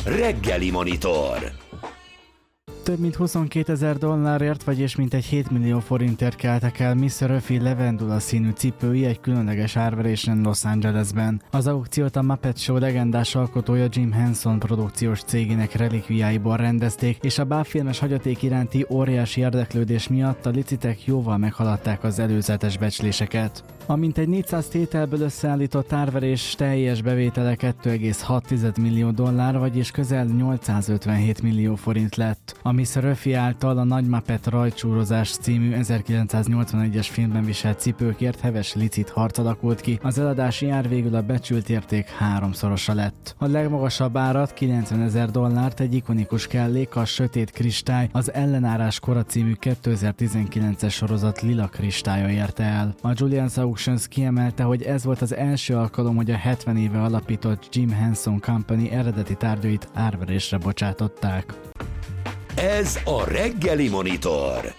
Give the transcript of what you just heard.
Reggeli Monitor. Több mint $22,000, vagyis mintegy 7 millió forintért keltek el Miss Ruffy levendula színű cipői egy különleges árverésen Los Angelesben. Az aukciót a Muppet Show legendás alkotója Jim Henson produkciós cégének relikviáiból rendezték, és a bábfilmes hagyaték iránti óriási érdeklődés miatt a licitek jóval meghaladták az előzetes becsléseket. A mintegy 400 tételből összeállított árverés teljes bevétele $2,6 millió, vagyis közel 857 millió forint lett. A Miss Ruffy által a Nagy Muppet rajtsúrozás című 1981-es filmben viselt cipőkért heves licit harc alakult ki, az eladási ár végül a becsült érték 3-szorosa lett. A legmagasabb árat, $90,000 egy ikonikus kellék, a Sötét Kristály, az Ellenárás kora című 2019-es sorozat lila kristálya érte el. A Julien's Auctions kiemelte, hogy ez volt az első alkalom, hogy a 70 éve alapított Jim Henson Company eredeti tárgyait árverésre bocsátották. Ez a Reggeli Monitor.